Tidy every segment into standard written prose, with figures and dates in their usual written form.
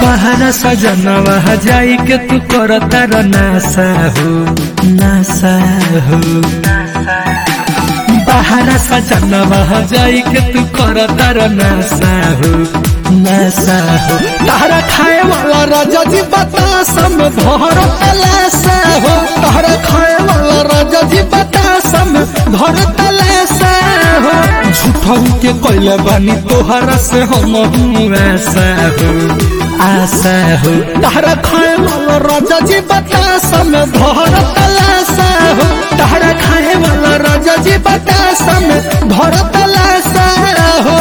बाहर सजनवा जाई के तू करता र नासा हो बाहर सजनवा जाई के तू करता र नासा हो तारा खाए वाला राजा जी बतासम भर तलासा हो तारा खाए वाला राजा जी बतासम भर तलासा हो झूठा के कोइला बानी तोहरा से हम आशा हो तारा खाए वाला राजा जी बतासम भर तलासा हो तारा खाए वाला राजा जी बतासम भर तलासा हो।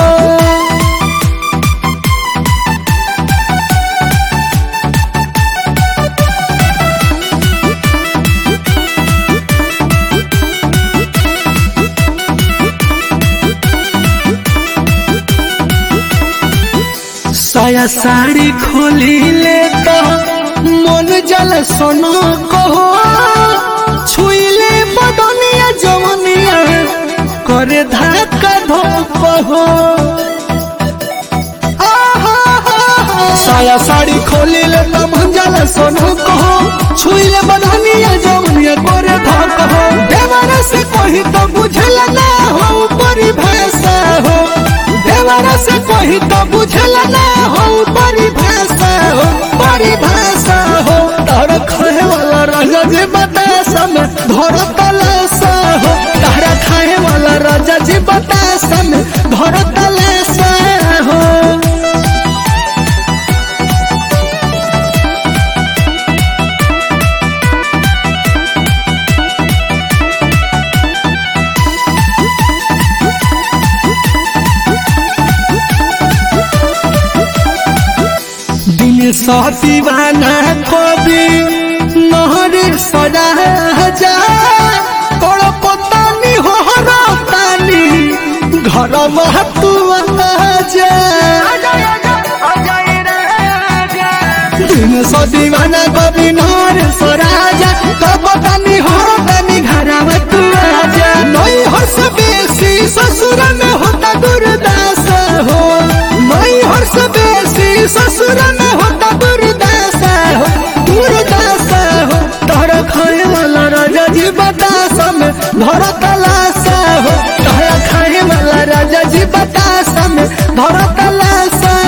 साया साड़ी खोली ले तो मन जल सोनो कहो छुईले बदनिया जवनिया करे धक्का धोको हो साया साड़ी खोली ले तो मन जल सोनो कहो छुईले बदनिया जवनिया करे धक्का हो देवरा से कोई तो बुझल ना हो परिभाषा हो देवरा से कोई तो बुझल ना हो परिभाषा हो तारा खाए वाला राजा जी बतासा में धर तलासा हो तारा खाए वाला राजा जी बतासा में धर तलासा हो। दीवाना कभी नहरे सजा जा तोड़ पतानी हो रातानी घर महतू जा दिन सौ दीवाना कभी नहरे सराजा तो पतानी हो रातानी घर महतू जा नई हर्ष बेसी ससुर में होता दुर्दास हो नई हर्ष बेसी ससुर में होता बतासा में धर तलासा हो तारा खाए वाला राजा जी बतासा में धर तलासा